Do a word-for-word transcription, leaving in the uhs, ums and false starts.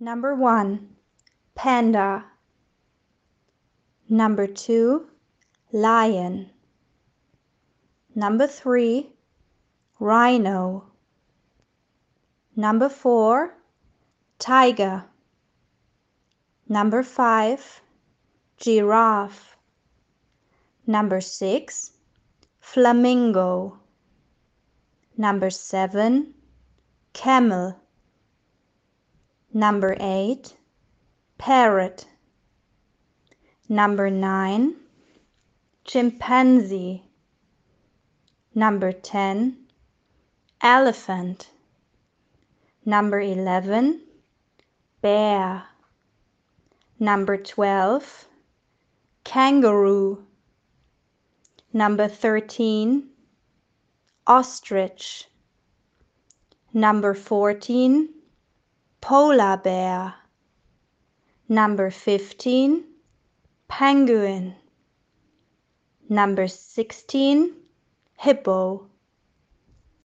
Number one, panda. Number two, lion. Number three, rhino. Number four, tiger. Number five, giraffe. Number six, flamingo. Number seven, camel. Number eight, parrot. Number nine, chimpanzee. Number ten, elephant. Number eleven, bear. Number twelve, kangaroo. Number thirteen, ostrich. Number fourteen, polar bear. Number fifteen, penguin. Number sixteen, hippo.